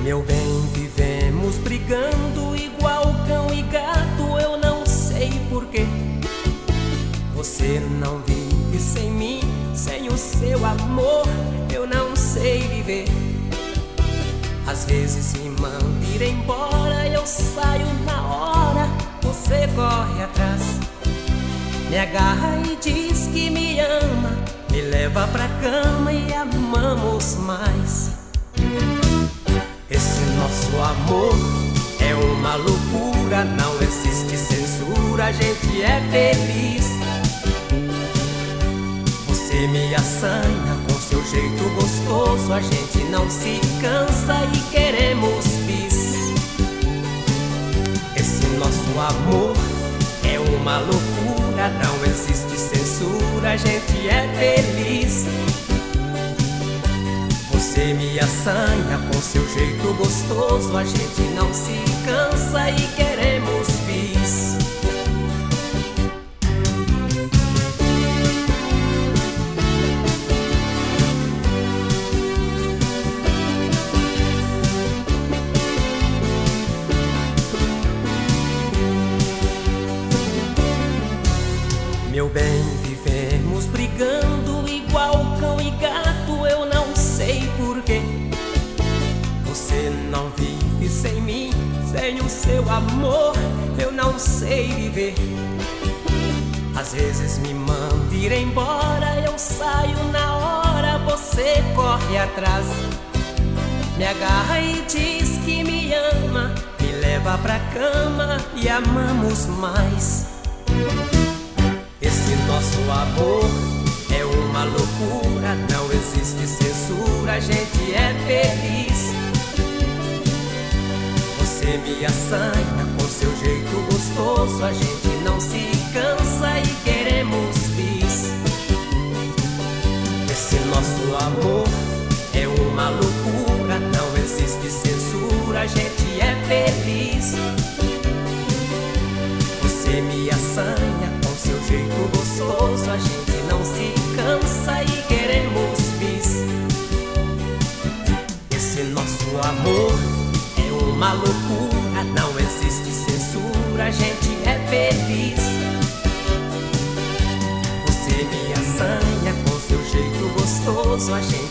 Meu bem, vivemos brigando igual cão e gato, eu não sei porquê. Você não vive sem mim, sem o seu amor, eu não sei viver. Às vezes me manda ir embora, eu saio na hora, você corre atrás. Me agarra e diz que me ama, me leva pra cama e amamos mais. Esse nosso amor é uma loucura, não existe censura, a gente é feliz. Você me assanha com seu jeito gostoso, a gente não se cansa e queremos bis. Esse nosso amor é uma loucura, não existe censura, a gente é feliz. Você me assanha com seu jeito gostoso, a gente não se cansa e queremos bis. Meu bem, vivemos brigando igual cão e gato, eu não sei porquê. Você não vive sem mim, sem o seu amor, eu não sei viver. Às vezes me manda ir embora, eu saio na hora, você corre atrás. Me agarra e diz que me ama, me leva pra cama e amamos mais. Esse nosso amor é uma loucura, não existe censura, a gente é feliz. Você me assanha com seu jeito gostoso, a gente não se cansa e queremos bis. Esse nosso amor é uma loucura, não existe censura, a gente é feliz. Você me assanha com seu jeito gostoso, a gente não se cansa e queremos bis. Esse nosso amor é uma loucura, não existe censura, a gente é feliz. Você me assanha com seu jeito gostoso, a gente